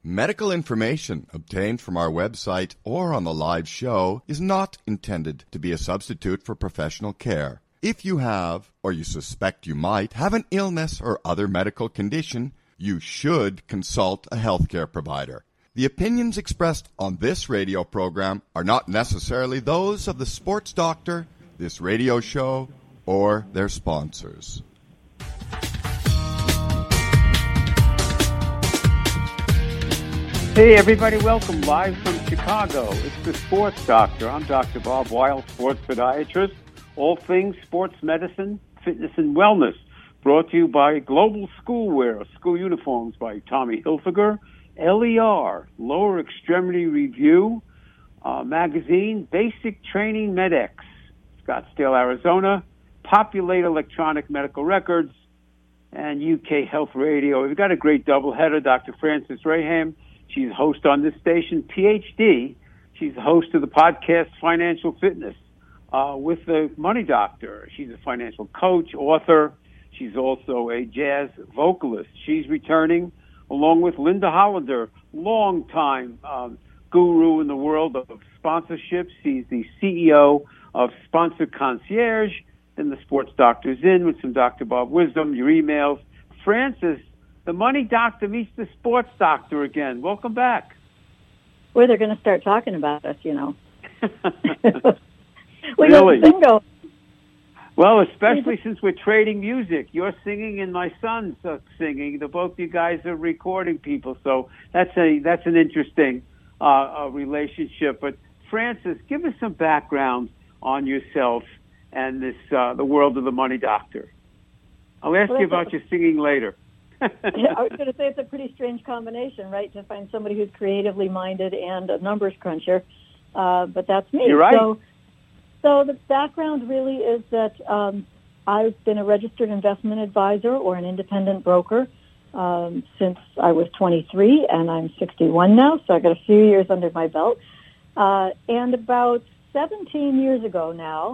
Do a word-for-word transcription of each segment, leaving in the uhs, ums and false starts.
Medical information obtained from our website or on the live show is not intended to be a substitute for professional care. If you have, or you suspect you might, have an illness or other medical condition, you should consult a healthcare provider. The opinions expressed on this radio program are not necessarily those of the sports doctor, this radio show, or their sponsors. Hey everybody, welcome live from Chicago. It's the Sports Doctor. I'm Doctor Bob Weil, sports podiatrist. All things sports medicine, fitness, and wellness. Brought to you by Global Schoolwear, school uniforms by Tommy Hilfiger, L E R, Lower Extremity Review, uh, magazine, Basic Training MedX, Scottsdale, Arizona, Populate Electronic Medical Records, and U K Health Radio. We've got a great doubleheader. Doctor Frances Raham, she's a host on this station, P H D. She's the host of the podcast Financial Fitness uh, with the Money Doctor. She's a financial coach, author. She's also a jazz vocalist. She's returning along with Linda Hollander, longtime um, guru in the world of sponsorships. She's the C E O of Sponsor Concierge. Then the Sports Doctor's in with some Doctor Bob wisdom, your emails. Frances, the Money Doctor meets the Sports Doctor again. Welcome back. Well, they're going to start talking about us, you know. we really? got bingo. Well, especially since we're trading music. You're singing and my son's uh, singing. The both you guys are recording people, so that's a that's an interesting uh, uh, relationship. But Frances, give us some background on yourself and this uh, the world of the Money Doctor. I'll ask well, you about a, your singing later. yeah, I was going to say it's a pretty strange combination, right, to find somebody who's creatively minded and a numbers cruncher. Uh, but that's me. You're right. So, So the background really is that um, I've been a registered investment advisor or an independent broker um, since I was twenty-three, and I'm sixty-one now, so I've got a few years under my belt. Uh, and about seventeen years ago now,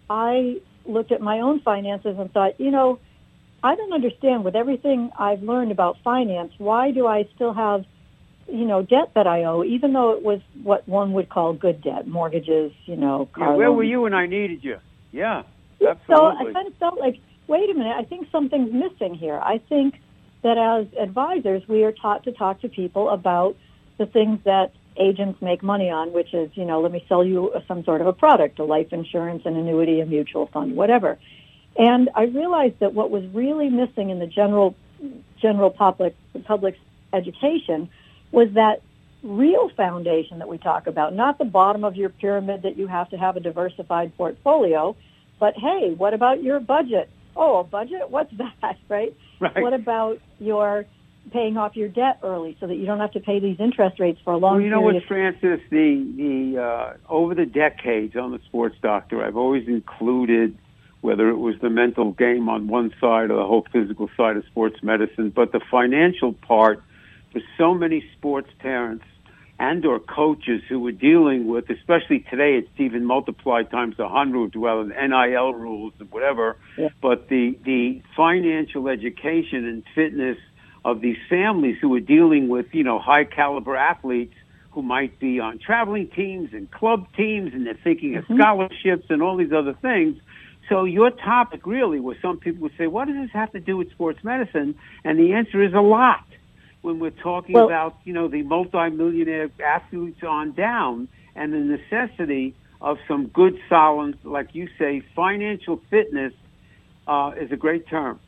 I looked at my own finances and thought, you know, I don't understand with everything I've learned about finance, why do I still have you know, debt that I owe, even though it was what one would call good debt, mortgages, you know, car yeah, where loans. were you when I needed you? Yeah, So absolutely. I kind of felt like, wait a minute, I think something's missing here. I think that as advisors, we are taught to talk to people about the things that agents make money on, which is, you know, let me sell you some sort of a product, a life insurance, an annuity, a mutual fund, whatever. And I realized that what was really missing in the general general public public's education was that real foundation that we talk about, not the bottom of your pyramid that you have to have a diversified portfolio, but hey, what about your budget? Oh, a budget? What's that, right? Right. What about your paying off your debt early so that you don't have to pay these interest rates for a long well, you know period what, Frances, the, the uh, over the decades on the Sports Doctor, I've always included whether it was the mental game on one side or the whole physical side of sports medicine, but the financial part for so many sports parents and or coaches who were dealing with, especially today, it's even multiplied times a hundred, well, in N I L rules and whatever, yeah. but the, the financial education and fitness of these families who were dealing with, you know, high caliber athletes who might be on traveling teams and club teams, and they're thinking mm-hmm. of scholarships and all these other things. So your topic really was, some people would say, what does this have to do with sports medicine? And the answer is a lot. When we're talking well, about, you know, the multimillionaire athletes on down and the necessity of some good, solid, like you say, financial fitness uh, is a great term.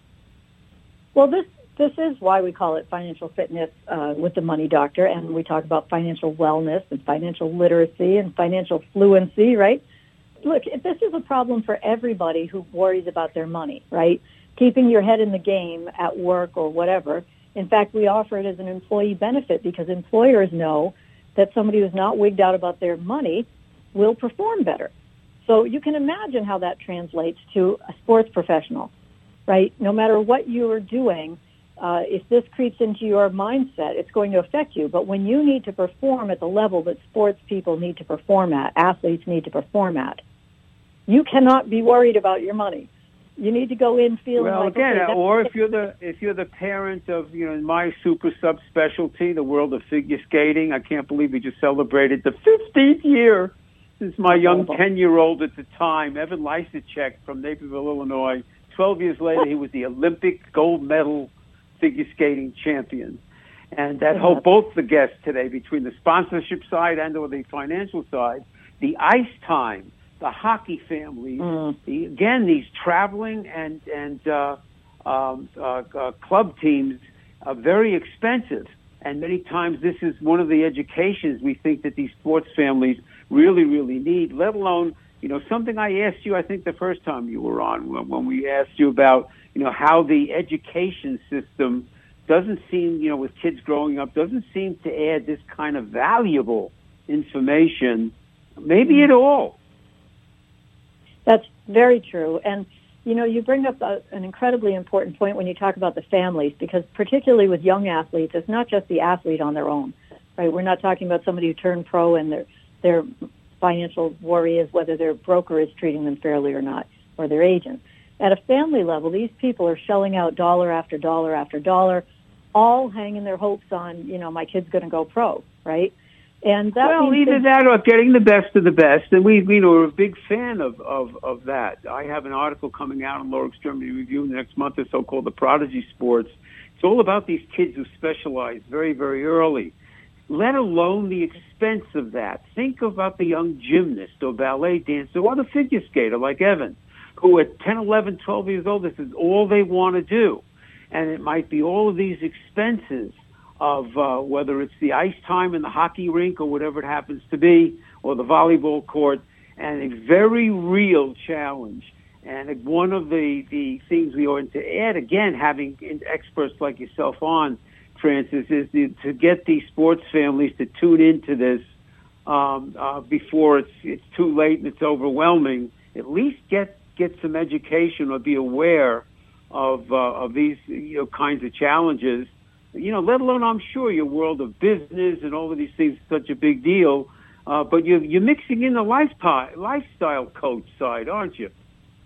Well, this this is why we call it financial fitness uh, with the Money Doctor, and we talk about financial wellness and financial literacy and financial fluency, right? Look, this is a problem for everybody who worries about their money, right? Keeping your head in the game at work or whatever. In fact, we offer it as an employee benefit because employers know that somebody who's not wigged out about their money will perform better. So you can imagine how that translates to a sports professional, right? No matter what you are doing, uh, if this creeps into your mindset, it's going to affect you. But when you need to perform at the level that sports people need to perform at, athletes need to perform at, you cannot be worried about your money. You need to go in feeling well, like, again, okay, or if you're the if you're the parent of, you know, my super subspecialty, the world of figure skating. I can't believe we just celebrated the fifteenth year since my young ten-year-old at the time, Evan Lysacek from Naperville, Illinois. Twelve years later, he was the Olympic gold medal figure skating champion. And that whole, both the guests today, between the sponsorship side and or the financial side, the ice time, the hockey families, mm. the, again, these traveling and and uh, um, uh, uh, club teams are very expensive. And many times this is one of the educations we think that these sports families really, really need, let alone, you know, something I asked you, I think, the first time you were on, when, when we asked you about, you know, how the education system doesn't seem, you know, with kids growing up, doesn't seem to add this kind of valuable information, maybe at all. That's very true. And, you know, you bring up a, an incredibly important point when you talk about the families, because particularly with young athletes, it's not just the athlete on their own, right? We're not talking about somebody who turned pro and their their financial worry is whether their broker is treating them fairly or not, or their agent. At a family level, these people are shelling out dollar after dollar after dollar, all hanging their hopes on, you know, my kid's going to go pro, right? And that well, either that or getting the best of the best, and we, we know, we're a big fan of, of, of that. I have an article coming out in Lower Extremity Review in the next month or so called The Prodigy Sports. It's all about these kids who specialize very, very early, let alone the expense of that. Think about the young gymnast or ballet dancer or the figure skater like Evan, who at ten, eleven, twelve years old, this is all they want to do. And it might be all of these expenses of uh, whether it's the ice time in the hockey rink or whatever it happens to be, or the volleyball court, and a very real challenge. And one of the, the things we ought to add, again, having experts like yourself on, Francis, is the, to get these sports families to tune into this um, uh, before it's it's too late and it's overwhelming. At least get get some education or be aware of uh, of these, you know, kinds of challenges. You know, let alone, I'm sure, your world of business and all of these things is such a big deal. Uh, but you're, you're mixing in the lifestyle, lifestyle coach side, aren't you?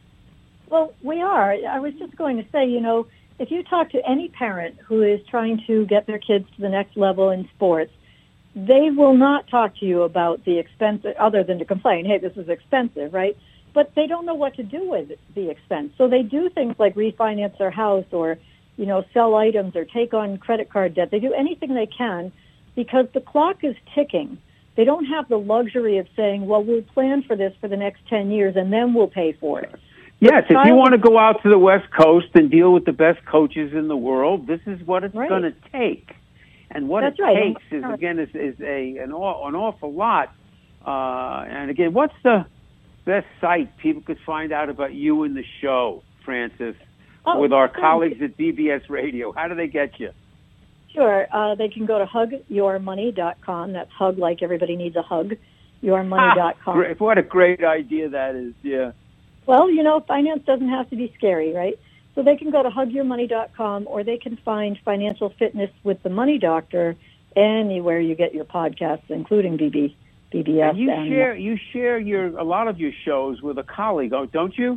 Well, we are. I was just going to say, you know, if you talk to any parent who is trying to get their kids to the next level in sports, they will not talk to you about the expense, other than to complain, hey, this is expensive, right? But they don't know what to do with the expense. So they do things like refinance their house or, you know, sell items or take on credit card debt. They do anything they can because the clock is ticking. They don't have the luxury of saying, well, we'll plan for this for the next ten years and then we'll pay for it. Yes, if you want to go out to the West Coast and deal with the best coaches in the world, this is what it's right. going to take. And what That's it right. takes is, again, is, is a an, an awful lot. Uh, and, again, what's the best site people could find out about you and the show, Francis, oh, with our colleagues at B B S Radio? How do they get you? Sure. Uh, they can go to hug your money dot com. That's hug like everybody needs a hug, your money dot com. Ah, what a great idea that is, yeah. Well, you know, finance doesn't have to be scary, right? So they can go to hug your money dot com, or they can find Financial Fitness with the Money Doctor anywhere you get your podcasts, including B B, B B S. And you and, share you share your a lot of your shows with a colleague, oh, don't you?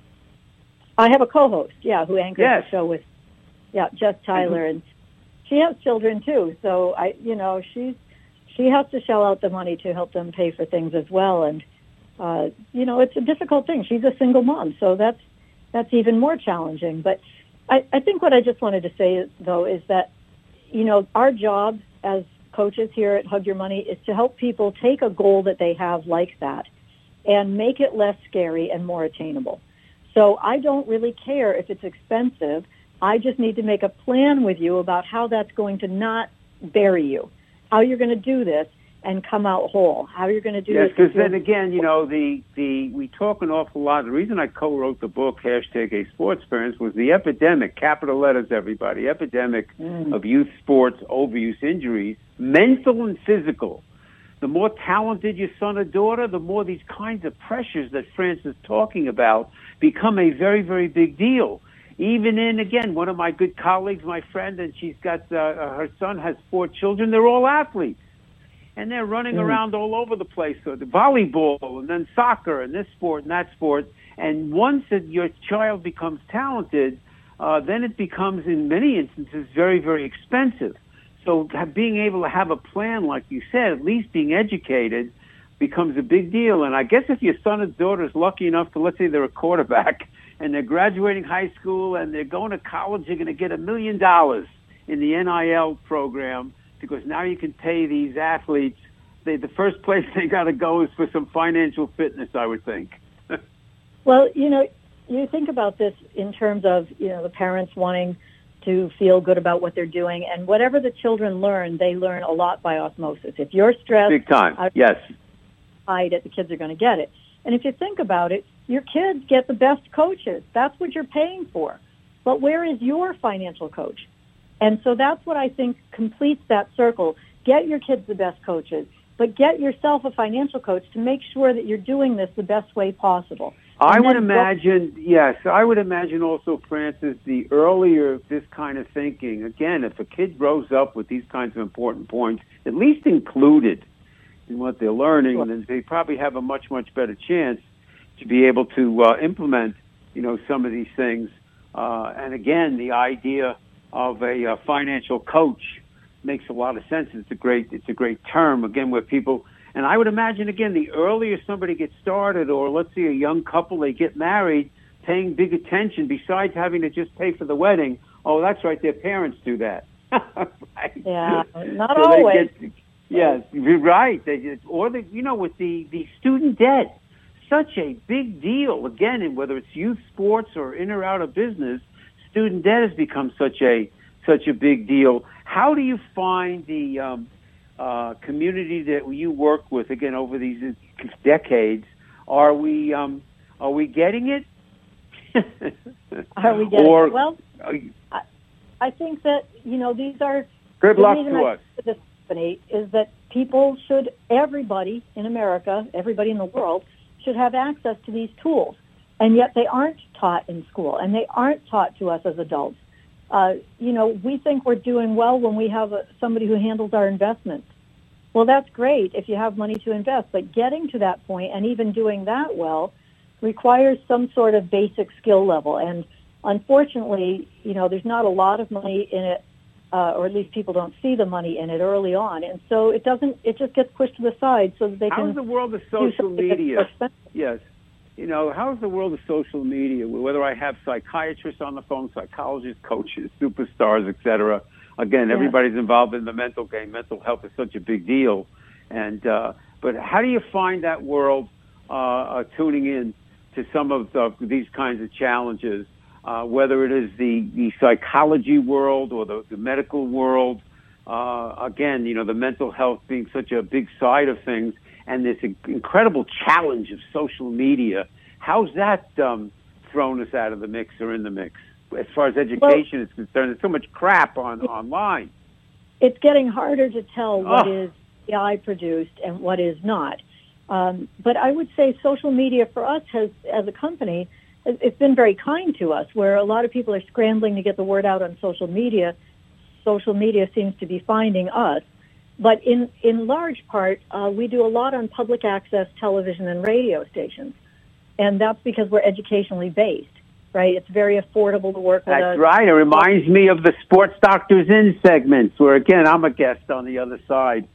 I have a co-host, yeah, who anchors yes. the show with, yeah, Jess Tyler, and she has children too. So I, you know, she's she has to shell out the money to help them pay for things as well, and uh, you know, it's a difficult thing. She's a single mom, so that's that's even more challenging. But I, I think what I just wanted to say, though, is that, you know, our job as coaches here at Hug Your Money is to help people take a goal that they have like that and make it less scary and more attainable. So I don't really care if it's expensive. I just need to make a plan with you about how that's going to not bury you, how you're going to do this and come out whole, how you're going to do yes, this. Yes, because then again, you know, the, the we talk an awful lot. The reason I co-wrote the book, hashtag A Sports Parents, was the epidemic, capital letters, everybody, epidemic mm. of youth sports overuse injuries, mental and physical. The more talented your son or daughter, the more these kinds of pressures that Francis is talking about become a very, very big deal. Even in, again, one of my good colleagues, my friend, and she's got, uh, her son has four children. They're all athletes. and they're running Mm. around all over the place. So the volleyball, and then soccer, and this sport and that sport. And once that your child becomes talented, uh, then it becomes, in many instances, very, very expensive. So have, being able to have a plan, like you said, at least being educated, becomes a big deal. And I guess if your son or daughter is lucky enough to, let's say they're a quarterback, and they're graduating high school and they're going to college, they're going to get a million dollars in the N I L program, because now you can pay these athletes. They, the first place they got to go is for some financial fitness, I would think. Well, you know, you think about this in terms of, you know, the parents wanting to feel good about what they're doing, and whatever the children learn, they learn a lot by osmosis. If you're stressed, big time, out yes, hide it, the kids are going to get it. And if you think about it, your kids get the best coaches. That's what you're paying for. But where is your financial coach? And so that's what I think completes that circle. Get your kids the best coaches, but get yourself a financial coach to make sure that you're doing this the best way possible. I And would then imagine, yes, I would imagine also, Francis, the earlier this kind of thinking, again, if a kid grows up with these kinds of important points, at least included in what they're learning, Sure. then they probably have a much, much better chance to be able to uh, implement, you know, some of these things. Uh, and again, the idea of a uh, financial coach makes a lot of sense. It's a great, it's a great term, again, where people, and I would imagine, again, the earlier somebody gets started, or let's say a young couple, they get married, paying big attention, besides having to just pay for the wedding, oh, that's right, their parents do that. Right? Yeah, not So they always. get- yes, you're right. They just, or the, you know, with the, the student debt, such a big deal. Again, in whether it's youth sports or in or out of business, student debt has become such a such a big deal. How do you find the um, uh, community that you work with, again, over these decades? Are we um, are we getting it? Are we getting or, it? Well, uh, I, I think that, you know, these are... good the luck reason to I us. do this company is that people should, everybody in America, everybody in the world, should have access to these tools. And yet they aren't taught in school, and they aren't taught to us as adults. Uh, you know, we think we're doing well when we have a, somebody who handles our investments. Well, that's great if you have money to invest, but getting to that point and even doing that well requires some sort of basic skill level. And unfortunately, you know, there's not a lot of money in it, uh, or at least people don't see the money in it early on. And so it doesn't, it just gets pushed to the side so that they How's can the world of do social something that's media? more expensive. Yes. You know, how's the world of social media? Whether I have psychiatrists on the phone, psychologists, coaches, superstars, et cetera. Again, Yeah. everybody's involved in the mental game. Mental health is such a big deal. And uh, but how do you find that world uh, uh, tuning in to some of the, these kinds of challenges, uh, whether it is the, the psychology world or the, the medical world? Uh, again, you know, the mental health being such a big side of things, and this incredible challenge of social media. How's that um, thrown us out of the mix or in the mix? As far as education Well, is concerned, there's so much crap on online. It's getting harder to tell what Oh. is A I produced and what is not. Um, but I would say social media for us has, as a company, it's been very kind to us, where a lot of people are scrambling to get the word out on social media. Social media seems to be finding us. But in, in large part, uh, we do a lot on public access television and radio stations. And that's because we're educationally based, right? It's very affordable to work with us. That's right. It reminds me of the Sports Doctors In segments, where, again, I'm a guest on the other side,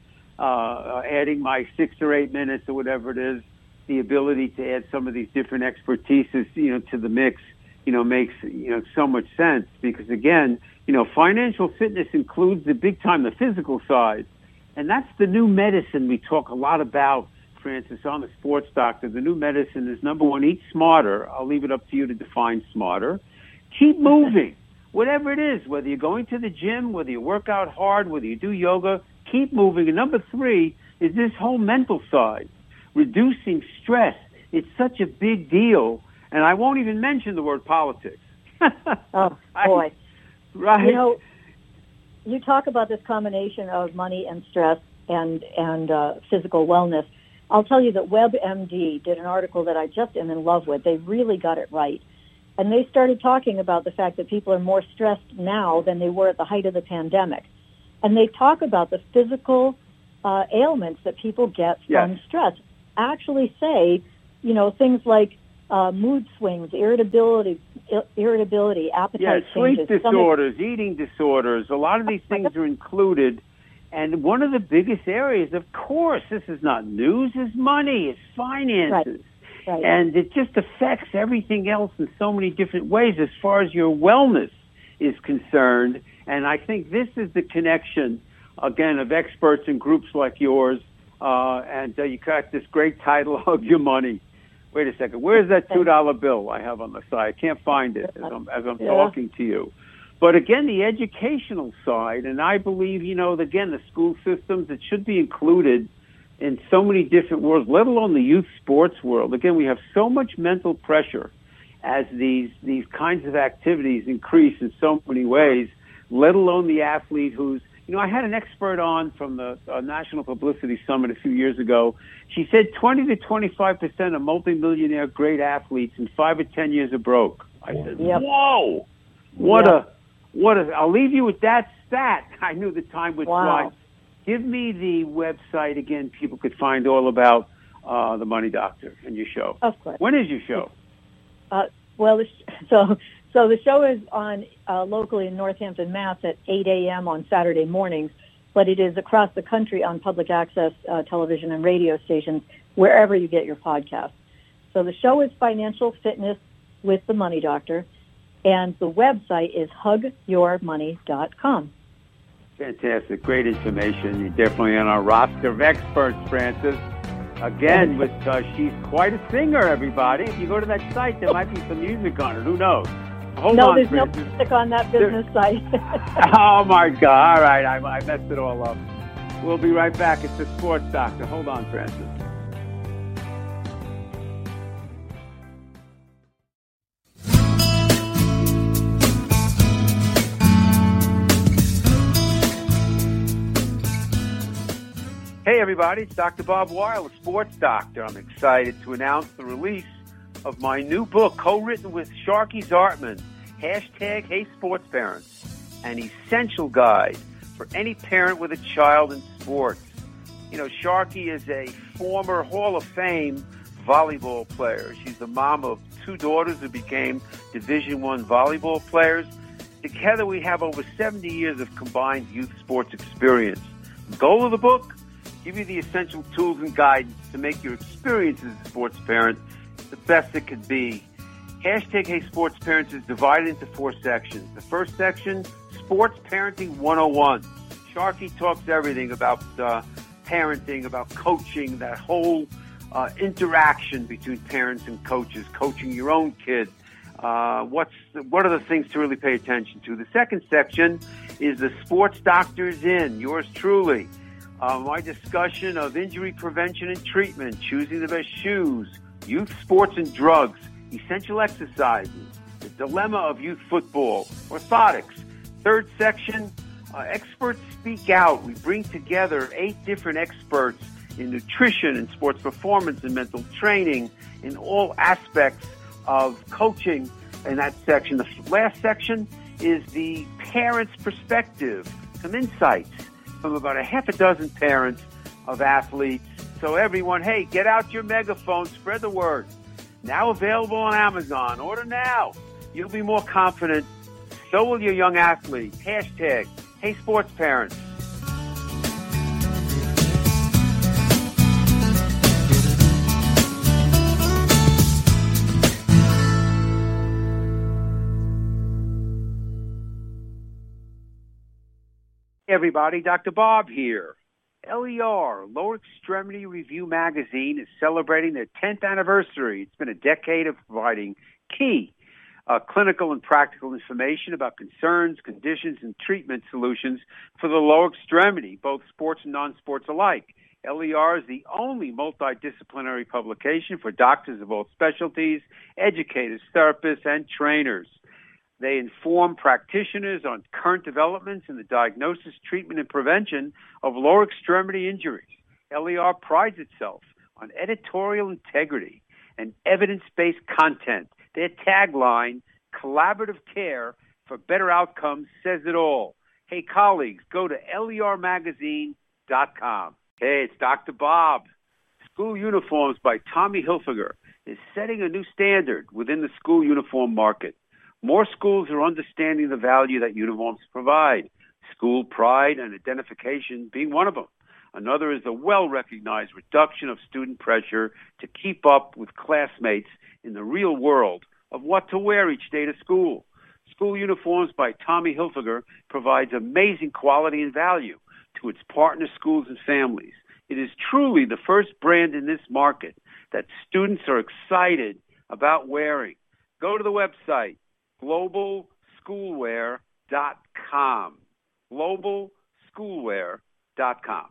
uh, adding my six or eight minutes or whatever it is. The ability to add some of these different expertises, you know, to the mix, you know, makes, you know, so much sense. Because, again, you know, financial fitness includes the big time, the physical side. And that's the new medicine we talk a lot about, Francis, on the Sports Doctor. The new medicine is, number one, eat smarter. I'll leave it up to you to define smarter. Keep moving, whatever it is, whether you're going to the gym, whether you work out hard, whether you do yoga, keep moving. And number three is this whole mental side, reducing stress. It's such a big deal. And I won't even mention the word politics. Oh, boy. Right. You know, you talk about this combination of money and stress and and uh, physical wellness. I'll tell you that WebMD did an article that I just am in love with. They really got it right. And they started talking about the fact that people are more stressed now than they were at the height of the pandemic. And they talk about the physical uh, ailments that people get from Yes. stress. Actually say, you know, things like uh, mood swings, irritability, ir- irritability, Yeah, appetite sleep changes, disorders, eating disorders. A lot of these things are included. And one of the biggest areas, of course, this is not news, is money, it's finances. Right. Right. And it just affects everything else in so many different ways as far as your wellness is concerned. And I think this is the connection, again, of experts and groups like yours. Uh, and uh, you got this great title, Hug Your Money. Wait a second. Where's that two dollar bill I have on the side? I can't find it as I'm, as I'm Yeah. talking to you. But again, the educational side, and I believe, you know, again, the school systems, it should be included in so many different worlds, let alone the youth sports world. Again, we have so much mental pressure as these these kinds of activities increase in so many ways, let alone the athlete who's, you know, I had an expert on from the uh, National Publicity Summit a few years ago. She said twenty to twenty-five percent of multimillionaire great athletes in five or ten years are broke. I said, Yep. whoa, what Yep. a, what a, I'll leave you with that stat. I knew the time would Wow. fly. Give me the website again. People could find all about uh, the Money Doctor and your show. Of course. When is your show? Uh, well, the sh- so so the show is on uh, locally in Northampton, Mass, at eight a.m. on Saturday mornings, but it is across the country on public access uh, television and radio stations, wherever you get your podcasts. So the show is Financial Fitness with the Money Doctor, and the website is hug your money dot com. Fantastic. Great information. You're definitely on our roster of experts, Frances. Again, with uh, she's quite a singer, everybody. If you go to that site, there might be some music on it. Who knows? Hold no, on, there's Frances. no music on that business site. Oh, my God. All right. I, I messed it all up. We'll be right back. It's the Sports Doctor. Hold on, Frances. Hey, everybody, it's Doctor Bob Weil, the Sports Doctor. I'm excited to announce the release of my new book, co-written with Sharky Zartman, hashtag Hey Sports Parents, an essential guide for any parent with a child in sports. You know, Sharky is a former Hall of Fame volleyball player. She's the mom of two daughters who became Division One volleyball players. Together, we have over seventy years of combined youth sports experience. The goal of the book? Give you the essential tools and guidance to make your experience as a sports parent the best it could be. Hashtag Hey Sports Parents is divided into four sections. The first section, Sports Parenting one oh one. Sharky talks everything about uh, parenting, about coaching, that whole uh, interaction between parents and coaches, coaching your own kid. Uh, what's what are the things to really pay attention to? The second section is the Sports Doctor's In, yours truly. Uh, my discussion of injury prevention and treatment, choosing the best shoes, youth sports and drugs, essential exercises, the dilemma of youth football, orthotics. Third section, uh, experts speak out. We bring together eight different experts in nutrition and sports performance and mental training in all aspects of coaching in that section. The last section is the parent's perspective, some insights from about a half a dozen parents of athletes. So everyone, hey, get out your megaphone, spread the word. Now available on Amazon. Order now. You'll be more confident. So will your young athlete. Hashtag Hey Sports Parents. Hey everybody, Doctor Bob here. L E R, Lower Extremity Review Magazine, is celebrating their tenth anniversary. It's been a decade of providing key uh, clinical and practical information about concerns, conditions, and treatment solutions for the lower extremity, both sports and non-sports alike. L E R is the only multidisciplinary publication for doctors of all specialties, educators, therapists, and trainers. They inform practitioners on current developments in the diagnosis, treatment, and prevention of lower extremity injuries. L E R prides itself on editorial integrity and evidence-based content. Their tagline, collaborative care for better outcomes, says it all. Hey, colleagues, go to L E R magazine dot com. Hey, it's Doctor Bob. School Uniforms by Tommy Hilfiger is setting a new standard within the school uniform market. More schools are understanding the value that uniforms provide, school pride and identification being one of them. Another is the well-recognized reduction of student pressure to keep up with classmates in the real world of what to wear each day to school. School Uniforms by Tommy Hilfiger provides amazing quality and value to its partner schools and families. It is truly the first brand in this market that students are excited about wearing. Go to the website, global schoolwear dot com. global schoolwear dot com.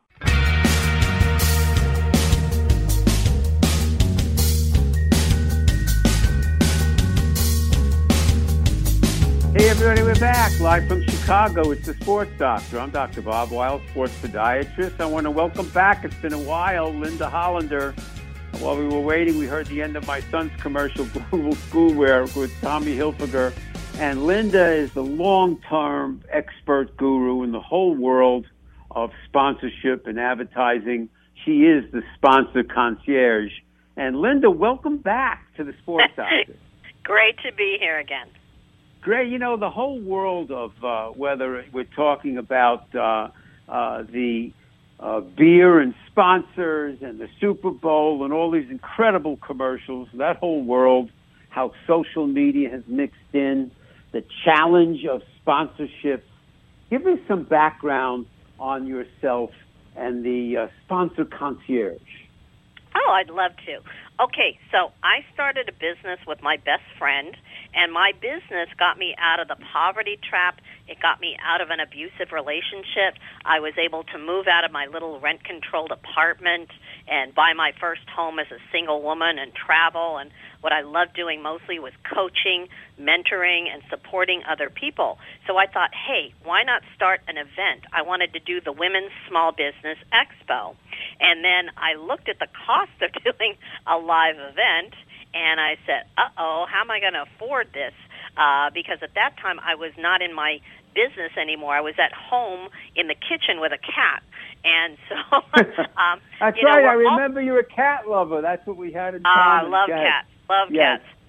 Hey everybody, we're back live from Chicago. It's the Sports Doctor. I'm Doctor Bob Weil, sports podiatrist. I want to welcome back, it's been a while, Linda Hollander. While we were waiting, we heard the end of my son's commercial, Global Schoolwear, with Tommy Hilfiger. And Linda is the long-term expert guru in the whole world of sponsorship and advertising. She is the sponsor concierge. And Linda, welcome back to the Sports Doctor. Great to be here again. Great. You know, the whole world of uh, whether we're talking about uh, uh, the uh, beer and sponsors and the Super Bowl and all these incredible commercials, that whole world, how social media has mixed in, the challenge of sponsorships. Give me some background on yourself and the uh, sponsor concierge. Oh, I'd love to. Okay, so I started a business with my best friend, and my business got me out of the poverty trap. It got me out of an abusive relationship. I was able to move out of my little rent-controlled apartment and buy my first home as a single woman and travel. And what I loved doing mostly was coaching, mentoring, and supporting other people. So I thought, hey, why not start an event? I wanted to do the Women's Small Business Expo. And then I looked at the cost of doing a live event, and I said, uh-oh, how am I going to afford this? Uh, because at that time, I was not in my business anymore. I was at home in the kitchen with a cat. And so, um, That's you know, right. I all- remember you're a cat lover. That's what we had in Ah, common. uh, love Cat. cats. Love Yes. cats.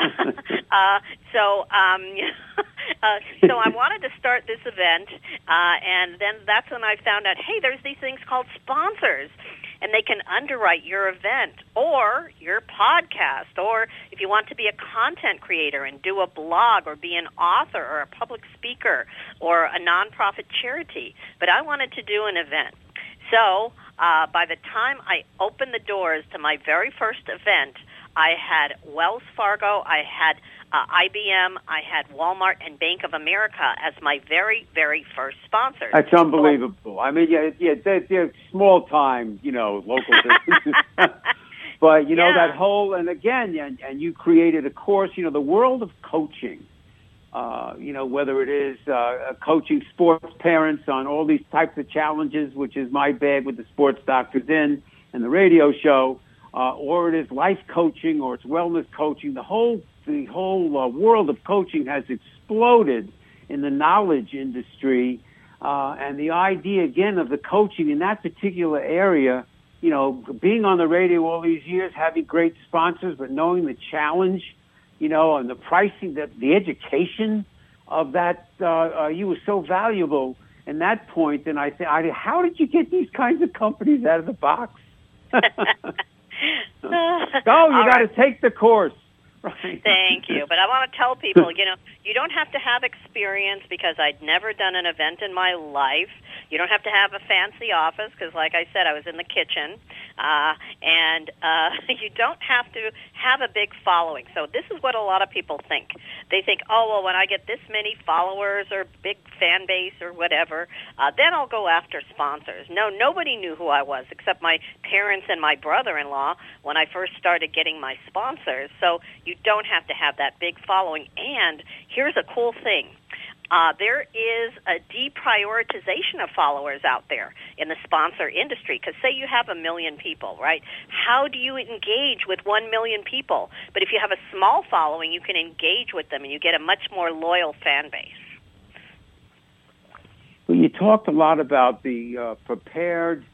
uh, so, um, uh, so I wanted to start this event, uh, and then that's when I found out, hey, there's these things called sponsors, and they can underwrite your event or your podcast, or if you want to be a content creator and do a blog or be an author or a public speaker or a nonprofit charity. But I wanted to do an event. So uh, by the time I opened the doors to my very first event, I had Wells Fargo, I had uh, I B M, I had Walmart and Bank of America as my very, very first sponsors. That's unbelievable. I mean, yeah, yeah, they're, they're small time, you know, local businesses. But, you know, Yeah. that whole, and again, and, and you created a course, you know, the world of coaching, uh, you know, whether it is uh, coaching sports parents on all these types of challenges, which is my bag with the Sports Doctors In and the radio show, uh, or it is life coaching or it's wellness coaching. The whole the whole uh, world of coaching has exploded in the knowledge industry, uh, and the idea, again, of the coaching in that particular area, you know, being on the radio all these years, having great sponsors, but knowing the challenge, you know, and the pricing, that the education of that, uh, uh, you were so valuable in that point. And I think, how did you get these kinds of companies out of the box? Oh, you got to take the course. Right. Thank you. But I want to tell people, you know, you don't have to have experience because I'd never done an event in my life. You don't have to have a fancy office because, like I said, I was in the kitchen. Uh, and uh, you don't have to have a big following. So this is what a lot of people think. They think, oh, well, when I get this many followers or big fan base or whatever, uh, then I'll go after sponsors. No, nobody knew who I was except my parents and my brother-in-law when I first started getting my sponsors. So you don't have to have that big following. And here's a cool thing. Uh, there is a deprioritization of followers out there in the sponsor industry. Because say you have a million people, right? How do you engage with one million people? But if you have a small following, you can engage with them and you get a much more loyal fan base. Well, you talked a lot about the uh, prepared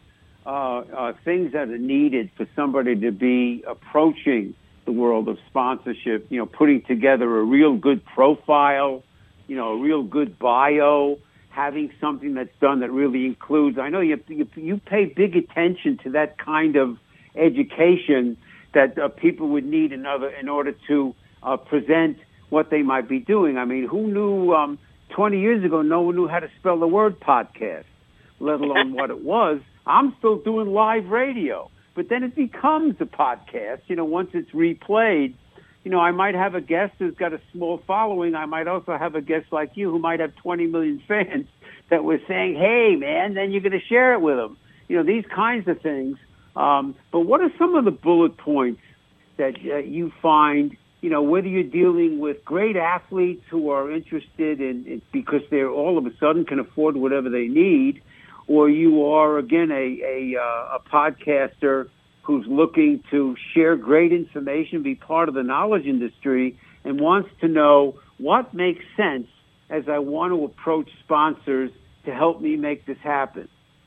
uh, uh, things that are needed for somebody to be approaching the world of sponsorship, you know, putting together a real good profile, you know, a real good bio, having something that's done that really includes, I know you, you, you pay big attention to that kind of education that uh, people would need in, other, in order to uh, present what they might be doing. I mean, who knew um, twenty years ago, no one knew how to spell the word podcast, let alone what it was. I'm still doing live radio, but then it becomes a podcast, you know, once it's replayed. You know, I might have a guest who's got a small following. I might also have a guest like you who might have twenty million fans that was saying, hey, man, then you're going to share it with them. You know, these kinds of things. Um, but what are some of the bullet points that uh, you find, you know, whether you're dealing with great athletes who are interested in, in because they're all of a sudden can afford whatever they need, or you are, again, a, a, uh, a podcaster who's looking to share great information, be part of the knowledge industry, and wants to know what makes sense as I want to approach sponsors to help me make this happen.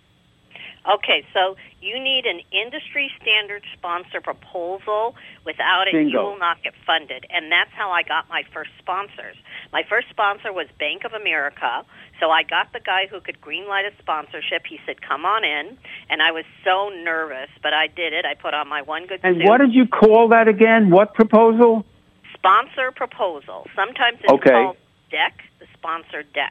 Okay, so you need an industry standard sponsor proposal. Without it, Bingo. You will not get funded. And that's how I got my first sponsors. My first sponsor was Bank of America. So I got the guy who could greenlight a sponsorship. He said, come on in. And I was so nervous, but I did it. I put on my one good And suit. what did you call that again? What proposal? Sponsor proposal. Sometimes it's Okay. called deck, the sponsor deck.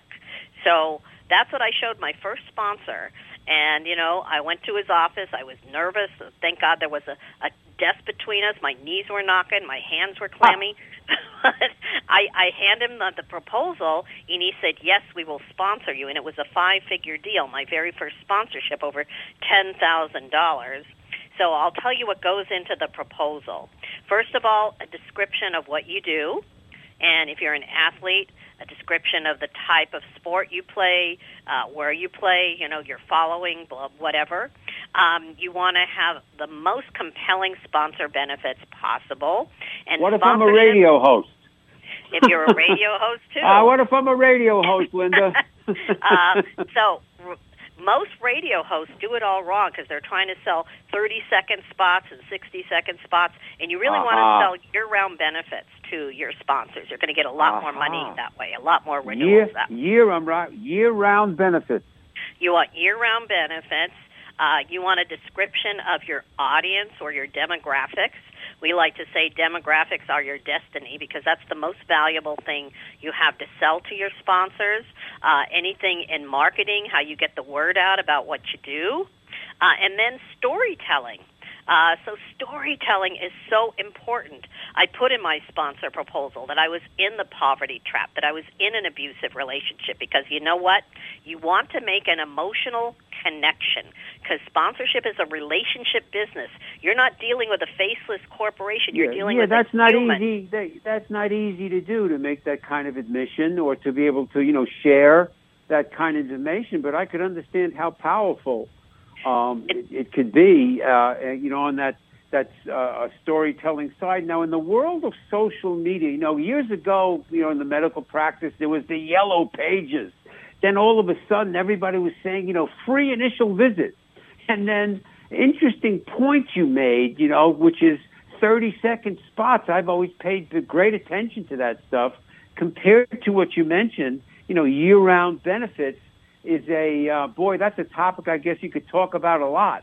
So that's what I showed my first sponsor. And, you know, I went to his office. I was nervous. Thank God there was a, a desk between us. My knees were knocking. My hands were clammy. Ah. I, I handed him the, the proposal, and he said, yes, we will sponsor you. And it was a five-figure deal, my very first sponsorship, over ten thousand dollars. So I'll tell you what goes into the proposal. First of all, a description of what you do. And if you're an athlete, a description of the type of sport you play, uh, where you play, you know, your following, blah, whatever. Um, you want to have the most compelling sponsor benefits possible. And what if I'm a radio host? If you're a radio host, too. Uh, what if I'm a radio host, Linda? uh, so r- most radio hosts do it all wrong because they're trying to sell thirty-second spots and sixty-second spots, and you really uh-huh. want to sell year-round benefits to your sponsors. You're going to get a lot uh-huh. more money that way, a lot more renewals year, that way. Year, I'm right, year-round benefits. You want year-round benefits. Uh, you want a description of your audience or your demographics. We like to say demographics are your destiny because that's the most valuable thing you have to sell to your sponsors. Uh, anything in marketing, how you get the word out about what you do. Uh, and then storytelling. Uh, so storytelling is so important. I put in my sponsor proposal that I was in the poverty trap, that I was in an abusive relationship, because you know what? You want to make an emotional connection, because sponsorship is a relationship business. You're not dealing with a faceless corporation. You're yeah, dealing yeah, with that's a not human. easy. They, that's not easy to do, to make that kind of admission or to be able to, you know, share that kind of information. But I could understand how powerful Um, it, it could be, uh, you know, on that that uh, storytelling side. Now, in the world of social media, you know, years ago, you know, in the medical practice, there was the yellow pages. Then all of a sudden, everybody was saying, you know, free initial visit. And then, interesting point you made, you know, which is thirty-second spots. I've always paid great attention to that stuff. Compared to what you mentioned, you know, year-round benefits is a, uh, boy, that's a topic I guess you could talk about a lot.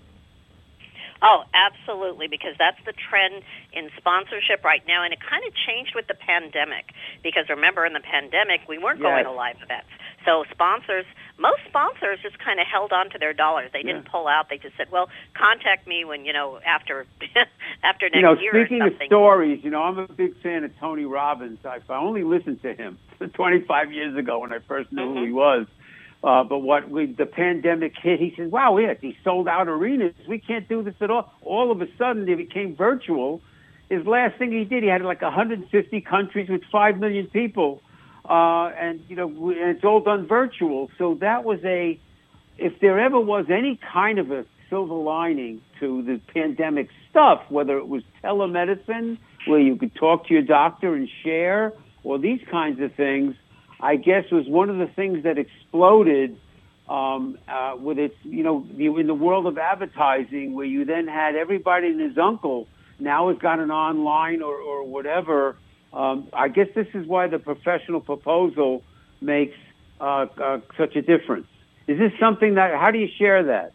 Oh, absolutely, because that's the trend in sponsorship right now, and it kind of changed with the pandemic, because remember, in the pandemic, we weren't yes. going to live events. So sponsors, most sponsors just kind of held on to their dollars. They didn't yeah. pull out. They just said, well, contact me when, you know, after after next you know, year speaking or of something. stories, you know, I'm a big fan of Tony Robbins. I only listened to him twenty-five years ago when I first knew Mm-hmm. who he was. Uh, but what we, the pandemic hit, he said, wow, yeah, he sold out arenas. We can't do this at all. All of a sudden, they became virtual. His last thing he did, he had like one hundred fifty countries with five million people. Uh, and, you know, and it's all done virtual. So that was a, if there ever was any kind of a silver lining to the pandemic stuff, whether it was telemedicine, where you could talk to your doctor and share, or these kinds of things, I guess was one of the things that exploded um, uh, with its, you know, you, in the world of advertising, where you then had everybody and his uncle now has got an online or, or whatever. Um, I guess this is why the professional proposal makes uh, uh, such a difference. Is this something that, how do you share that?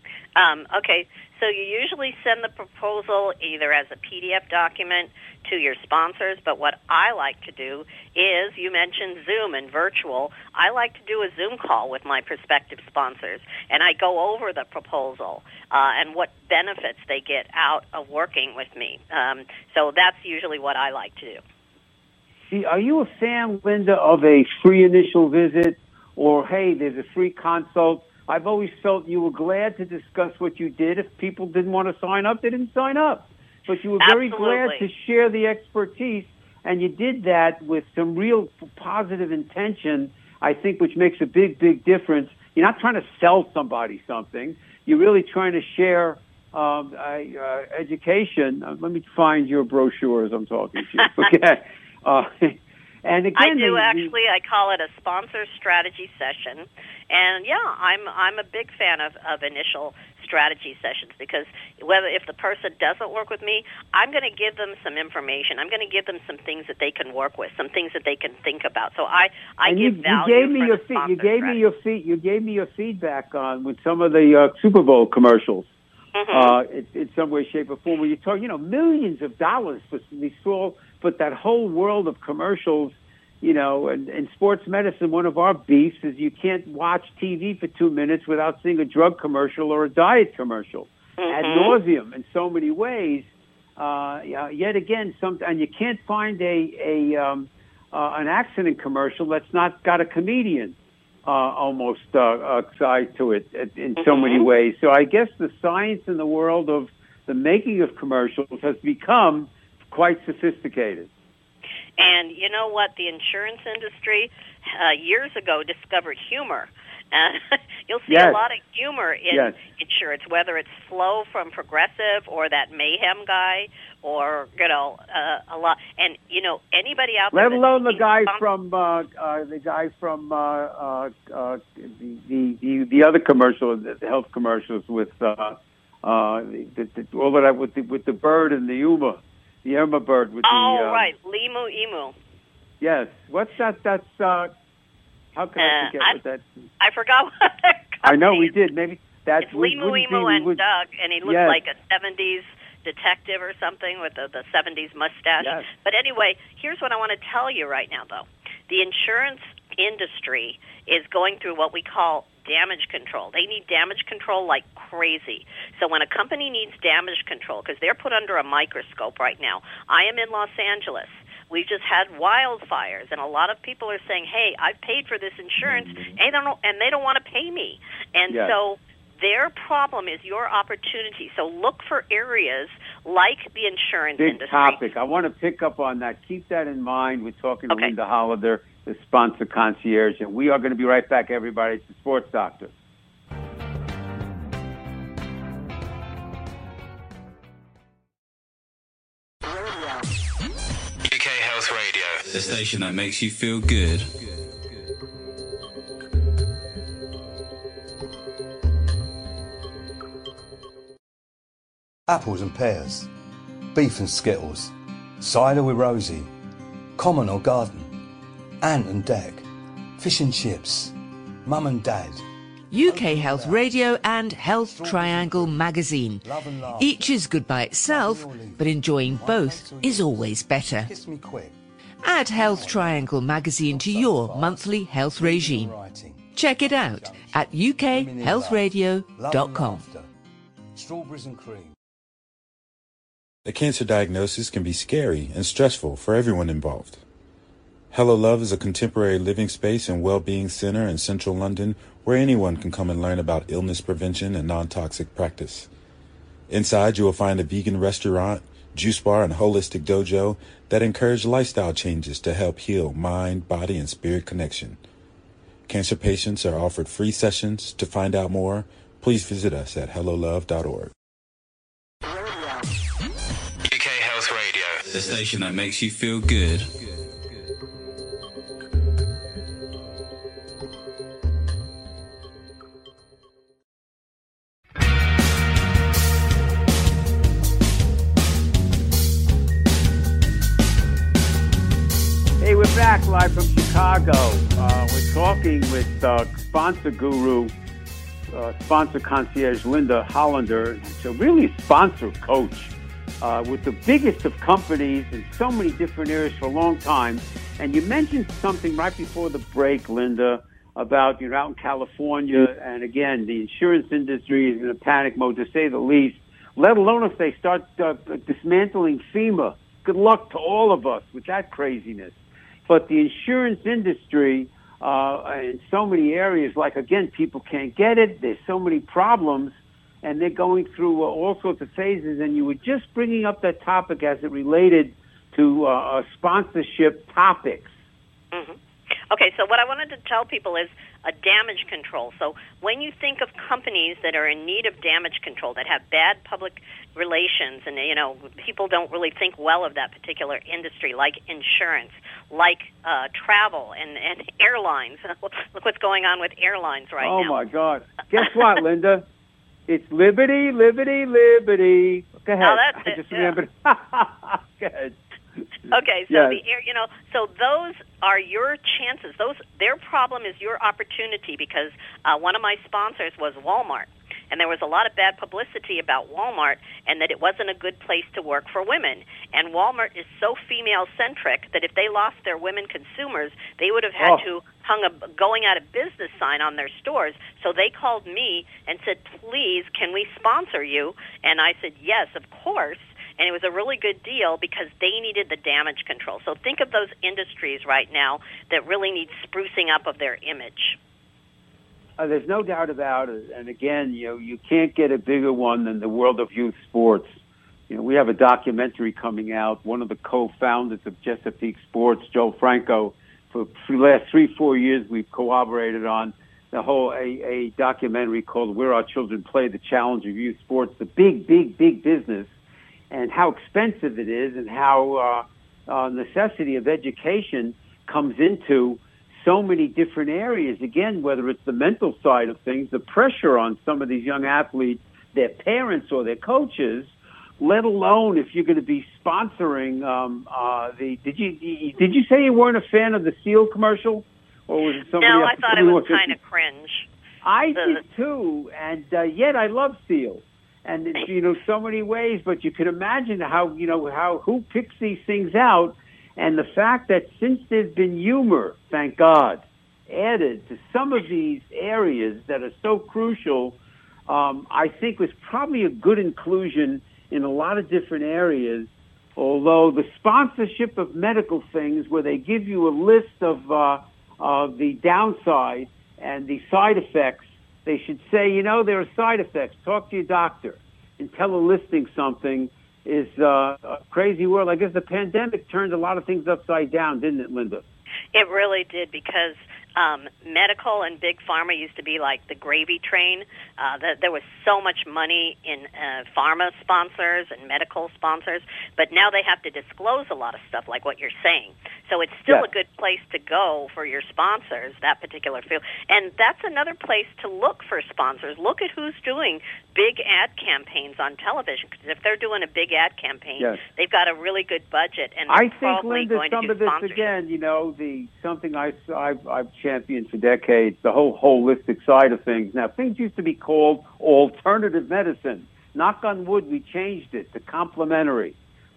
Um, okay, so you usually send the proposal either as a P D F document to your sponsors, but what I like to do is, you mentioned Zoom and virtual, I like to do a Zoom call with my prospective sponsors, and I go over the proposal uh, and what benefits they get out of working with me. Um, so that's usually what I like to do. See, are you a fan, Linda, of a free initial visit, or, hey, there's a free consult? I've always felt you were glad to discuss what you did. If people didn't want to sign up, they didn't sign up. But you were very Absolutely. glad to share the expertise, and you did that with some real positive intention, I think, which makes a big, big difference. You're not trying to sell somebody something. You're really trying to share um, uh, education. Uh, let me find your brochure as I'm talking to you. Okay. Uh, and again, I do the, actually. I call it a sponsor strategy session, and yeah, I'm I'm a big fan of, of initial strategy sessions, because whether if the person doesn't work with me, I'm going to give them some information. I'm going to give them some things that they can work with, some things that they can think about. So I I and give you, value you gave me for your the fe- sponsor you gave strategy. me your feed you gave me your feedback on with some of the uh, Super Bowl commercials. Mm-hmm. Uh, in, in some way, shape, or form, where you talk, you know, millions of dollars for these small, but that whole world of commercials, you know, and, and sports medicine, one of our beefs is you can't watch T V for two minutes without seeing a drug commercial or a diet commercial, Mm-hmm. ad nauseum in so many ways. Uh, yet again, some, and you can't find a, a um, uh, an accident commercial that's not got a comedian. Uh, almost uh, uh, side to it in so Mm-hmm. many ways. So I guess the science in the world of the making of commercials has become quite sophisticated. And you know what? The insurance industry uh, years ago discovered humor. Uh, you'll see Yes. a lot of humor in Yes. insurance, whether it's Flo from Progressive or that Mayhem guy, or you know uh, a lot. And you know anybody out there. Let alone the that's guy sponsor- from uh, uh, the guy from uh, uh, uh, the, the the the other commercial, the health commercials with uh, uh, the, the, all of that with the with the bird and the Uma, the Irma bird with Oh the um, right, Limu Emu. yes. What's that? That's uh, how can I Uh, forget I- what that? I forgot what the I know company we is. did. Maybe that's It's we Limu wouldn't Emu be- we and would- Doug, and he looks Yes. like a seventies detective or something with the, the seventies mustache. Yes. But anyway, here's what I want to tell you right now, though. The insurance industry is going through what we call damage control. They need damage control like crazy. So when a company needs damage control, because they're put under a microscope right now. I am in Los Angeles. We've just had wildfires, and a lot of people are saying, hey, I've paid for this insurance, and they don't, and they don't want to pay me. And Yes. so their problem is your opportunity. So look for areas like the insurance Big industry. topic. I want to pick up on that. Keep that in mind. We're talking to Okay. Linda Hollander, the sponsor concierge, and we are going to be right back, everybody. It's the Sports Doctor. U K Health Radio, the station that makes you feel good. Apples and pears, beef and skittles, cider with Rosie, common or garden, ant and deck, fish and chips, mum and dad. U K Health Radio and Health Triangle magazine. Each is good by itself, but enjoying both is always better. Kiss me quick. Add Health Triangle magazine to your monthly health regime. Check it out at u k health radio dot com. Strawberries and cream. A cancer diagnosis can be scary and stressful for everyone involved. Hello Love is a contemporary living space and well-being center in central London where anyone can come and learn about illness prevention and non-toxic practice. Inside, you will find a vegan restaurant, juice bar, and holistic dojo that encourage lifestyle changes to help heal mind, body, and spirit connection. Cancer patients are offered free sessions. To find out more, please visit us at hello love dot org. U K Health Radio, the station that makes you feel good. live from Chicago. Uh, we're talking with uh, sponsor guru, uh, sponsor concierge Linda Hollander, so really sponsor coach uh, with the biggest of companies in so many different areas for a long time. And you mentioned something right before the break, Linda, about you're out in California, and again, the insurance industry is in a panic mode, to say the least, let alone if they start uh, dismantling FEMA. Good luck to all of us with that craziness. But the insurance industry, uh, in so many areas, like, again, people can't get it. There's so many problems, and they're going through uh, all sorts of phases. And you were just bringing up that topic as it related to uh, sponsorship topics. Mm-hmm. Okay, so what I wanted to tell people is a damage control. So when you think of companies that are in need of damage control, that have bad public relations, and, you know, people don't really think well of that particular industry, like insurance, like uh, travel and, and airlines. Look what's going on with airlines right oh now. Oh, my God. Guess what, Linda? It's liberty, liberty, liberty. Go ahead. Oh, that's I it. just Yeah. remembered. Go ahead. Okay, so yes. the air, you know, so those are your chances. Those their problem is your opportunity, because uh, one of my sponsors was Walmart, and there was a lot of bad publicity about Walmart and that it wasn't a good place to work for women. And Walmart is so female centric that if they lost their women consumers, they would have had Oh. to hung a going out of business sign on their stores. So they called me and said, "Please, can we sponsor you?" And I said, "Yes, of course." And it was a really good deal because they needed the damage control. So think of those industries right now that really need sprucing up of their image. Uh, there's no doubt about it. And again, you know, you can't get a bigger one than the world of youth sports. You know, we have a documentary coming out. One of the co-founders of Chesapeake Sports, Joe Franco, for the last three, four years, we've collaborated on the whole a, a documentary called Where Our Children Play, the Challenge of Youth Sports, the big, big, big business, and how expensive it is, and how uh, uh, necessity of education comes into so many different areas. Again, whether it's the mental side of things, the pressure on some of these young athletes, their parents or their coaches, let alone if you're going to be sponsoring um, uh, the. Did you did you say you weren't a fan of the SEAL commercial, or was it somebody No, else? I thought it was kind of cringe. I The- did too, and uh, yet I love SEAL. And it's, you know, so many ways, but you can imagine how, you know, how, who picks these things out. And the fact that since there's been humor, thank God, added to some of these areas that are so crucial, um, I think was probably a good inclusion in a lot of different areas. Although the sponsorship of medical things, where they give you a list of, uh, of the downside and the side effects, they should say, you know, there are side effects. Talk to your doctor. And telelisting something is uh, a crazy world. I guess the pandemic turned a lot of things upside down, didn't it, Linda? It really did, because um, medical and big pharma used to be like the gravy train. Uh, the, there was so much money in uh, pharma sponsors and medical sponsors, but now they have to disclose a lot of stuff like what you're saying. So it's still Yeah. a good place to go for your sponsors, that particular field. And that's another place to look for sponsors. Look at who's doing big ad campaigns on television, because if they're doing a big ad campaign, Yes. they've got a really good budget, and they're I think, probably Linda, going some to do of this, sponsorship. again, you know, the something I, I've, I've championed for decades, the whole holistic side of things. Now, things used to be called alternative medicine. Knock on wood, we changed it to complementary.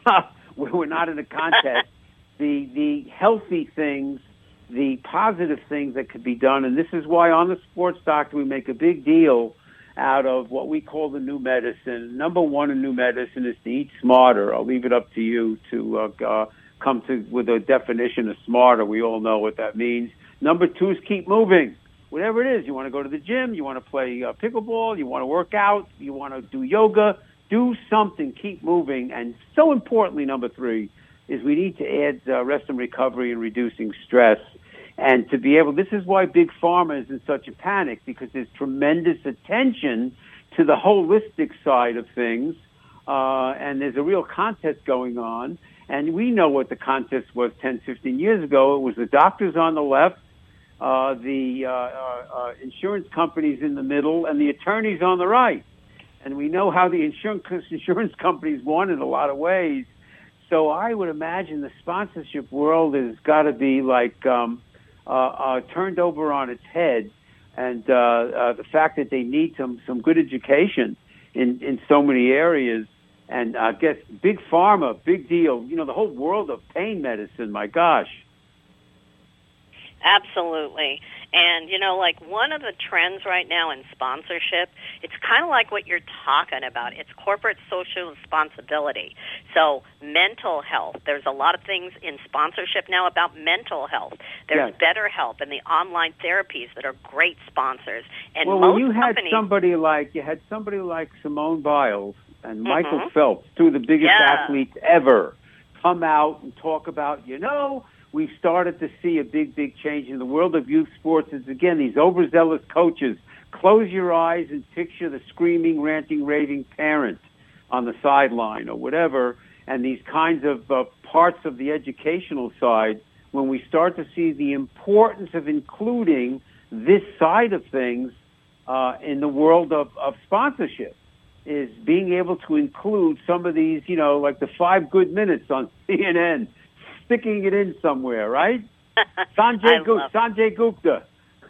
We're not in a contest. the the healthy things, the positive things that could be done, and this is why on the Sports Doctor we make a big deal out of what we call the new medicine. Number one in new medicine is to eat smarter. I'll leave it up to you to uh, uh, come to with a definition of smarter. We all know what that means. Number two is keep moving. Whatever it is, you want to go to the gym, you want to play uh, pickleball, you want to work out, you want to do yoga, do something, keep moving. And so importantly, number three, is we need to add uh, rest and recovery and reducing stress. And to be able, this is why Big Pharma is in such a panic, because there's tremendous attention to the holistic side of things, uh, and there's a real contest going on. And we know what the contest was ten, fifteen years ago. It was the doctors on the left, uh, the uh, uh, uh, insurance companies in the middle, and the attorneys on the right. And we know how the insurance insurance companies won in a lot of ways. So I would imagine the sponsorship world has got to be like um, uh, uh, turned over on its head, and uh, uh, the fact that they need some some good education in in so many areas. And I guess big pharma, big deal. You know, the whole world of pain medicine. My gosh. Absolutely. And, you know, like one of the trends right now in sponsorship, it's kind of like what you're talking about. It's corporate social responsibility. So mental health, there's a lot of things in sponsorship now about mental health. There's Yes. BetterHelp and the online therapies that are great sponsors. And well, most when you had companies, somebody like, you had somebody like Simone Biles and Mm-hmm. Michael Phelps, two of the biggest Yeah. athletes ever, come out and talk about, you know, we've started to see a big, big change in the world of youth sports. Is again, these overzealous coaches. Close your eyes and picture the screaming, ranting, raving parent on the sideline or whatever, and these kinds of uh, parts of the educational side, when we start to see the importance of including this side of things uh, in the world of, of sponsorship, is being able to include some of these, you know, like the five good minutes on C N N, sticking it in somewhere, right? Sanjay, I Gu- love Sanjay Gupta.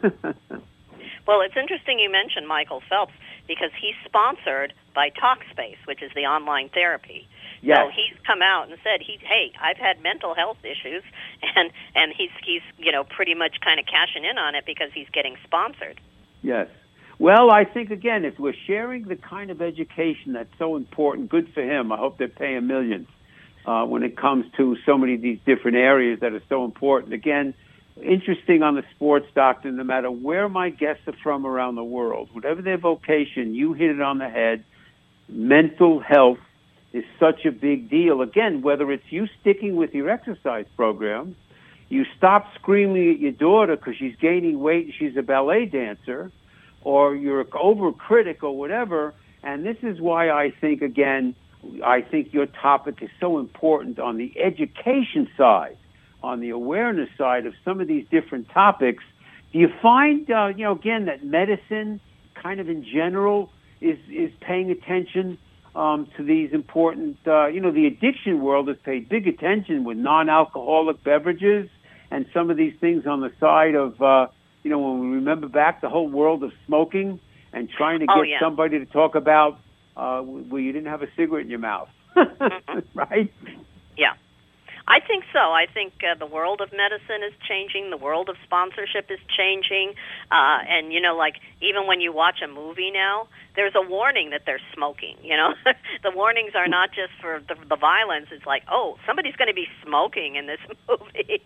Well, it's interesting you mentioned Michael Phelps because he's sponsored by Talkspace, which is the online therapy. Yes. So he's come out and said, he, hey, I've had mental health issues, and, and he's, he's, you know, pretty much kind of cashing in on it because he's getting sponsored. Yes. Well, I think, again, if we're sharing the kind of education that's so important, good for him. I hope they're paying millions uh, when it comes to so many of these different areas that are so important. Again, interesting on the sports doctor, no matter where my guests are from around the world, whatever their vocation, you hit it on the head. Mental health is such a big deal. Again, whether it's you sticking with your exercise program, you stop screaming at your daughter because she's gaining weight and she's a ballet dancer, or you're overcritic or whatever. And this is why I think, again, I think your topic is so important on the education side, on the awareness side of some of these different topics. Do you find, uh, you know, again, that medicine kind of in general is, is paying attention um, to these important, uh, you know, the addiction world has paid big attention with non-alcoholic beverages and some of these things on the side of, uh, you know, when we remember back the whole world of smoking and trying to get Oh, yeah. somebody to talk about uh, where you didn't have a cigarette in your mouth, mm-hmm. right? Yeah. I think so. I think uh, the world of medicine is changing. The world of sponsorship is changing. Uh, and, you know, like even when you watch a movie now, there's a warning that they're smoking, you know. The warnings are not just for the, the violence. It's like, oh, somebody's going to be smoking in this movie.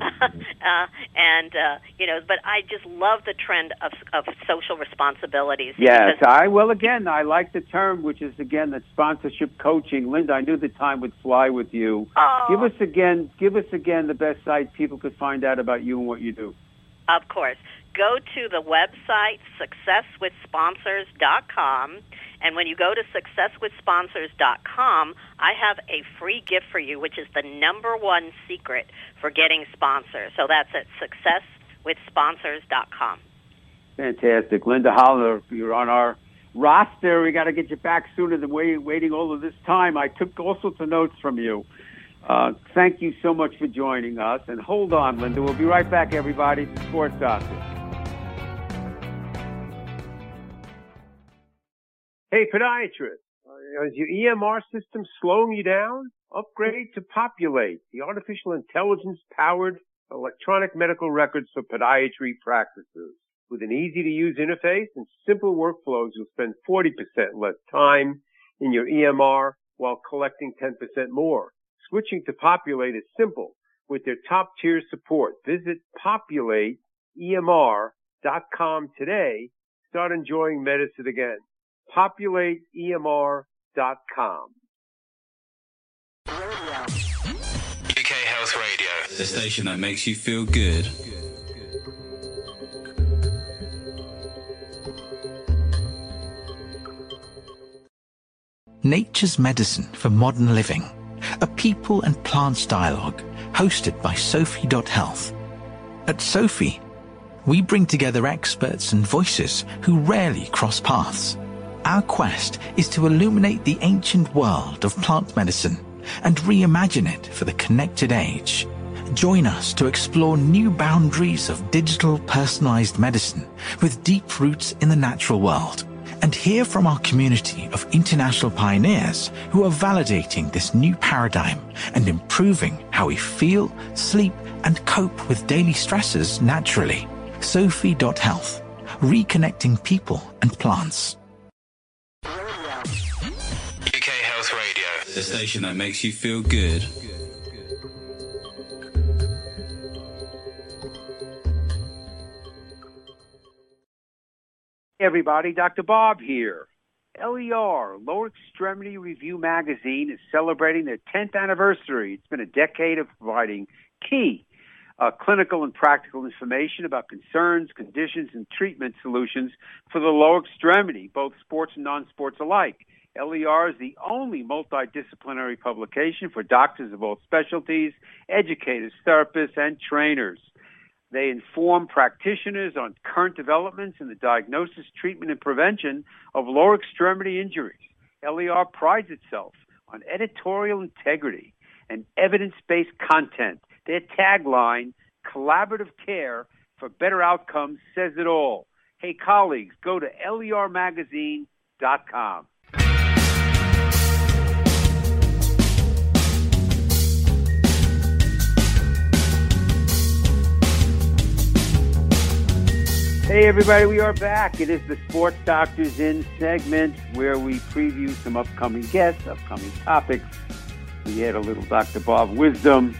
uh, and, uh, you know, but I just love the trend of, of social responsibilities. Yes, because- I, well, again, I like the term, which is, again, that sponsorship coaching. Linda, I knew the time would fly with you. Oh. Give us again, give us again the best site people could find out about you and what you do. Of course. Go to the website success with sponsors dot com, and when you go to success with sponsors dot com, I have a free gift for you, which is the number one secret for getting sponsors. So that's at success with sponsors dot com. Fantastic. Linda Holler, you're on our roster. We got to get you back sooner than wait, waiting all of this time. I took all sorts of notes from you. Uh, thank you so much for joining us. And hold on, Linda. We'll be right back, everybody. It's the Sports Doctor. Hey, podiatrist, uh, is your E M R system slowing you down? Upgrade to Populate, the artificial intelligence-powered electronic medical records for podiatry practices. With an easy-to-use interface and simple workflows, you'll spend forty percent less time in your E M R while collecting ten percent more. Switching to Populate is simple with their top-tier support. Visit populate E M R dot com today. Start enjoying medicine again. populate E M R dot com. U K Health Radio, the station that makes you feel good. Nature's Medicine for Modern Living, a people and plants dialogue hosted by Sophie Health. At Sophie, we bring together experts and voices who rarely cross paths. Our quest is to illuminate the ancient world of plant medicine and reimagine it for the connected age. Join us to explore new boundaries of digital personalized medicine with deep roots in the natural world, and hear from our community of international pioneers who are validating this new paradigm and improving how we feel, sleep, and cope with daily stresses naturally. Sophie dot health, reconnecting people and plants. U K Health Radio, the station that makes you feel good. Hey everybody, Doctor Bob here. L E R, Lower Extremity Review Magazine, is celebrating their tenth anniversary. It's been a decade of providing key uh, clinical and practical information about concerns, conditions, and treatment solutions for the lower extremity, both sports and non-sports alike. L E R is the only multidisciplinary publication for doctors of all specialties, educators, therapists, and trainers. They inform practitioners on current developments in the diagnosis, treatment, and prevention of lower extremity injuries. L E R prides itself on editorial integrity and evidence-based content. Their tagline, collaborative care for better outcomes, says it all. Hey, colleagues, go to L E R magazine dot com. Hey everybody, we are back. It is the Sports Doctors In segment where we preview some upcoming guests, upcoming topics. We had a little Doctor Bob wisdom.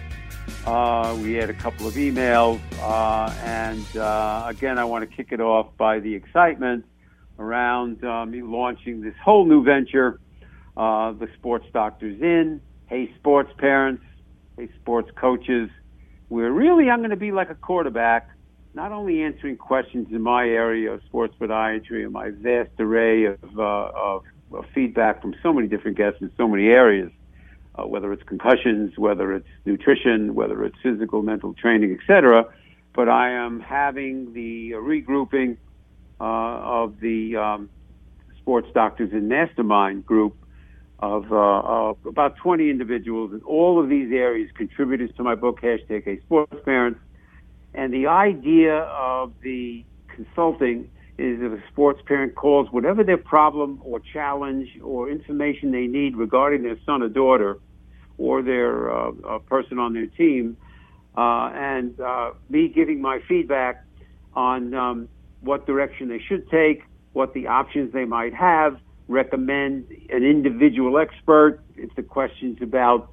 Uh, we had a couple of emails. Uh, and uh, again, I want to kick it off by the excitement around uh, me launching this whole new venture, uh, the Sports Doctors In. Hey, sports parents. Hey, sports coaches. Where really I'm going to be like a quarterback, not only answering questions in my area of sports podiatry and my vast array of, uh, of, of feedback from so many different guests in so many areas, uh, whether it's concussions, whether it's nutrition, whether it's physical, mental training, et cetera, but I am having the uh, regrouping uh, of the um, Sports Doctors In Mastermind group of, uh, of about twenty individuals in all of these areas, contributors to my book, hashtag Hey Sports Parents. And the idea of the consulting is if a sports parent calls whatever their problem or challenge or information they need regarding their son or daughter or their uh, uh, person on their team, uh, and uh, me giving my feedback on um, what direction they should take, what the options they might have, recommend an individual expert. If the question's about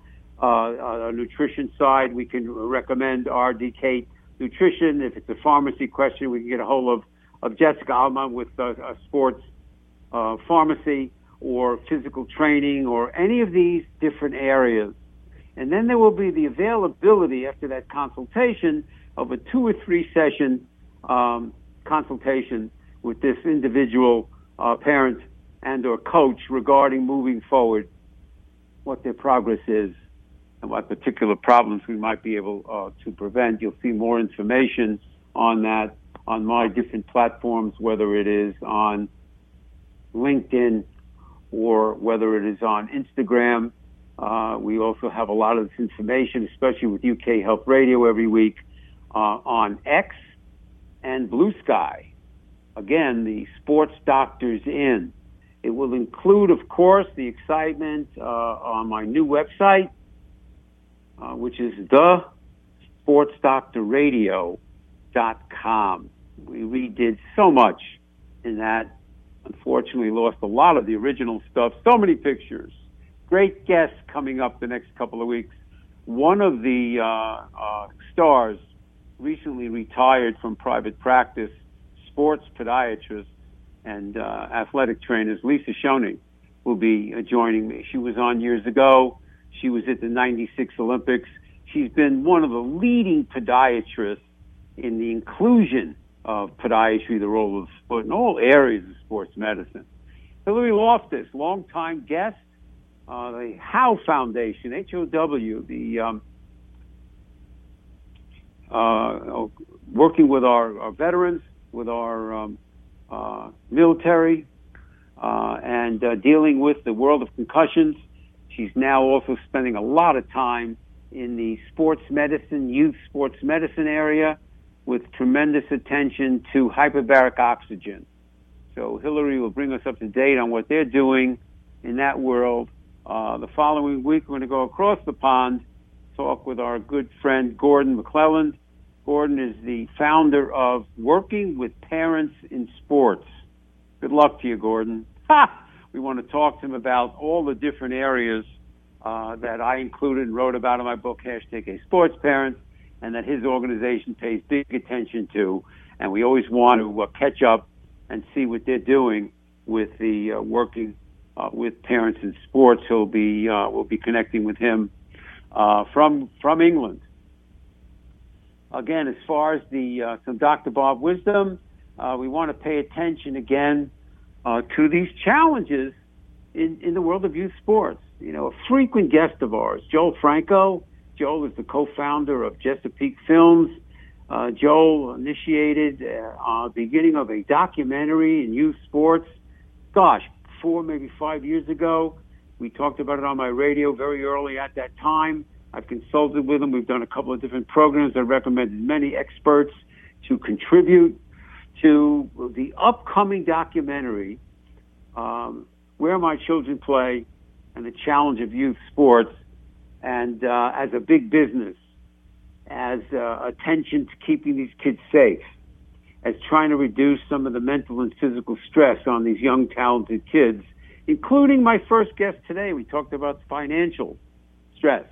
uh, a nutrition side, we can recommend R D K Nutrition. If it's a pharmacy question, we can get a hold of, of Jessica Alma with uh, a sports uh, pharmacy or physical training or any of these different areas. And then there will be the availability after that consultation of a two or three session um, consultation with this individual uh, parent and or coach regarding moving forward, what their progress is, and what particular problems we might be able uh, to prevent. You'll see more information on that on my different platforms, whether it is on LinkedIn or whether it is on Instagram. Uh, we also have a lot of this information, especially with U K Health Radio every week, uh, on X and Blue Sky. Again, the Sports Doctors In. It will include, of course, the excitement uh, on my new website, Uh, which is the sports doctor radio dot com. We redid so much in that. Unfortunately, lost a lot of the original stuff. So many pictures. Great guests coming up the next couple of weeks. One of the uh, uh, stars recently retired from private practice, sports podiatrist and uh, athletic trainers, Lisa Schoening, will be uh, joining me. She was on years ago. She was at the ninety-six Olympics. She's been one of the leading podiatrists in the inclusion of podiatry, the role of sport in all areas of sports medicine. Hillary Loftus, longtime guest, uh, the How Foundation, H O W, the um, uh, working with our, our veterans, with our um, uh, military, uh, and uh, dealing with the world of concussions. She's now also spending a lot of time in the sports medicine, youth sports medicine area with tremendous attention to hyperbaric oxygen. So Hillary will bring us up to date on what they're doing in that world. Uh, the following week, we're going to go across the pond, talk with our good friend Gordon McClelland. Gordon is the founder of Working with Parents in Sports. Good luck to you, Gordon. Ha! We want to talk to him about all the different areas uh, that I included and wrote about in my book, Hashtag A Sports Parent, and that his organization pays big attention to. And we always want to uh, catch up and see what they're doing with the uh, working uh, with parents in sports. He'll be uh, we'll be connecting with him uh, from from England. Again, as far as the uh, some Doctor Bob wisdom, uh, we want to pay attention again uh, to these challenges in, in the world of youth sports. You know, a frequent guest of ours, Joel Franco. Joel is the co-founder of Chesapeake Films. Uh, Joel initiated uh, the beginning of a documentary in youth sports. Gosh, four, maybe five years ago. We talked about it on my radio very early at that time. I've consulted with him. We've done a couple of different programs. I've recommended many experts to contribute to the upcoming documentary, um, Where My Children Play and the Challenge of Youth Sports. And uh, as a big business, as uh, attention to keeping these kids safe, as trying to reduce some of the mental and physical stress on these young, talented kids, including my first guest today. We talked about financial stress.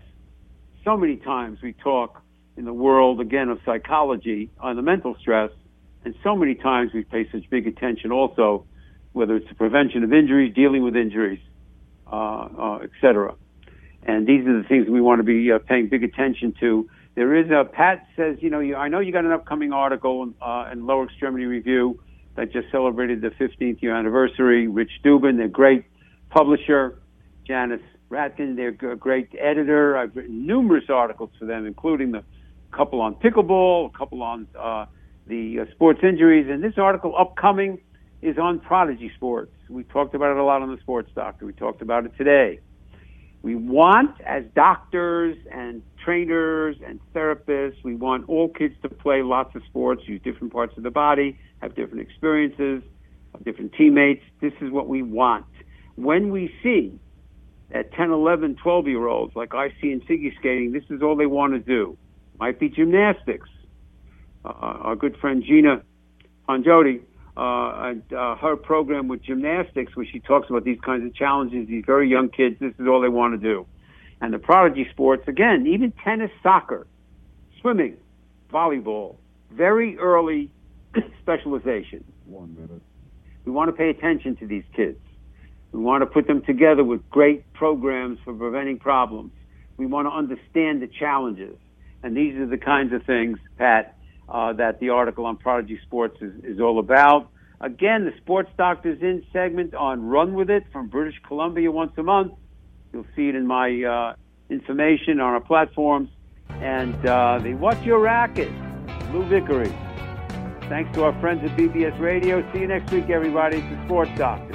So many times we talk in the world, again, of psychology on the mental stress, and so many times we pay such big attention also, whether it's the prevention of injuries, dealing with injuries, uh, uh, et cetera. And these are the things we want to be uh, paying big attention to. There is a, Pat says, you know, you, I know you got an upcoming article uh, in Lower Extremity Review that just celebrated the fifteenth year anniversary. Rich Dubin, their great publisher. Janice Ratkin, their g- great editor. I've written numerous articles for them, including the couple on pickleball, a couple on uh, the uh, sports injuries. And this article upcoming is on prodigy sports. We talked about it a lot on the Sports Doctor. We talked about it today. We want, as doctors and trainers and therapists, we want all kids to play lots of sports, use different parts of the body, have different experiences, have different teammates. This is what we want. When we see that ten, eleven, twelve-year-olds, like I see in figure skating, this is all they want to do. Might be gymnastics. Uh, our good friend Gina Ponjodi, Uh, and uh, her program with gymnastics, where she talks about these kinds of challenges, these very young kids, this is all they want to do. And the prodigy sports, again, even tennis, soccer, swimming, volleyball, very early specialization. One minute. We want to pay attention to these kids. We want to put them together with great programs for preventing problems. We want to understand the challenges. And these are the kinds of things, Pat, Uh, that the article on Prodigy Sports is, is all about. Again, the Sports Doctor's In segment on Run With It from British Columbia once a month. You'll see it in my uh, information on our platforms. And uh, the What's Your Racket? Lou Vickery. Thanks to our friends at B B S Radio. See you next week, everybody. It's the Sports Doc.